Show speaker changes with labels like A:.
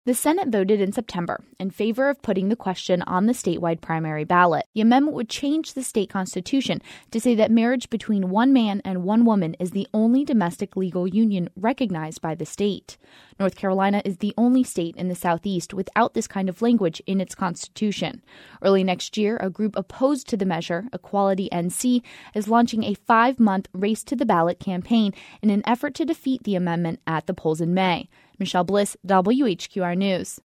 A: The Senate voted in September in favor of putting the question on the statewide primary ballot. The amendment would change the state constitution to say that marriage between one man and one woman is the only domestic legal union recognized by the state. North Carolina is the only state in the Southeast without this kind of language in its constitution. Early next year, a group opposed to the measure, Equality NC, is launching a 5-month race to the ballot campaign in an effort to defeat the amendment at the polls in May. Michelle Bliss, WHQR News.